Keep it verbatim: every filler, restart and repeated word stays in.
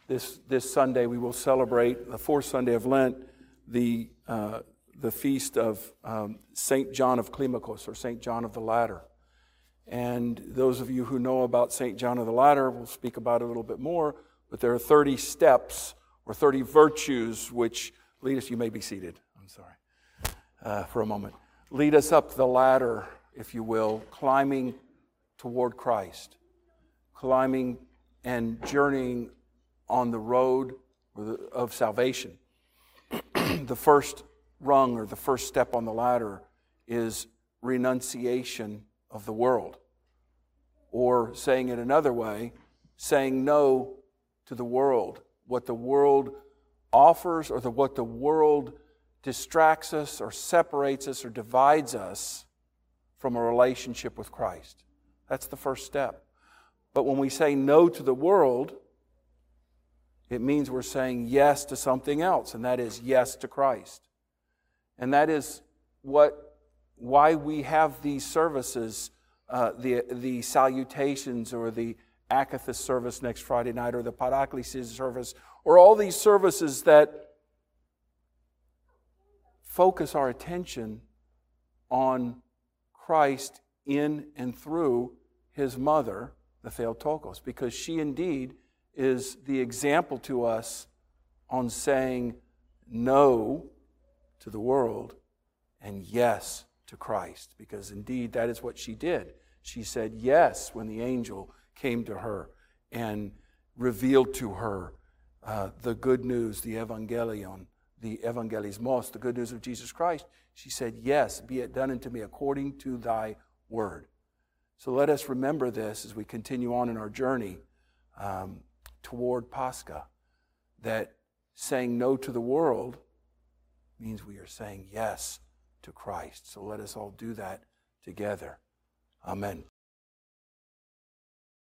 this this Sunday we will celebrate the fourth Sunday of Lent, the uh, the feast of um, Saint John of Climacus, or Saint John of the Ladder. And those of you who know about Saint John of the Ladder will speak about it a little bit more, but there are thirty steps or thirty virtues which lead us, you may be seated, I'm sorry, uh, for a moment, lead us up the ladder, if you will, climbing toward Christ, climbing and journeying on the road of salvation. The first rung or the first step on the ladder is renunciation of the world. Or saying it another way, saying no to the world, what the world offers or the, what the world distracts us or separates us or divides us from a relationship with Christ. That's the first step. But when we say no to the world, it means we're saying yes to something else, and that is yes to Christ. And that is what why we have these services, uh, the the salutations or the Akathist service next Friday night, or the Paraklesis service, or all these services that focus our attention on Christ in and through His mother, the Theotokos, because she indeed is the example to us on saying no to the world and yes to Christ, because indeed that is what she did. She said yes when the angel came to her and revealed to her uh, the good news, the Evangelion, the Evangelismos, the good news of Jesus Christ. She said, yes, be it done unto me according to thy word. So let us remember this as we continue on in our journey um, toward Pascha, that saying no to the world means we are saying yes to Christ. So let us all do that together. Amen.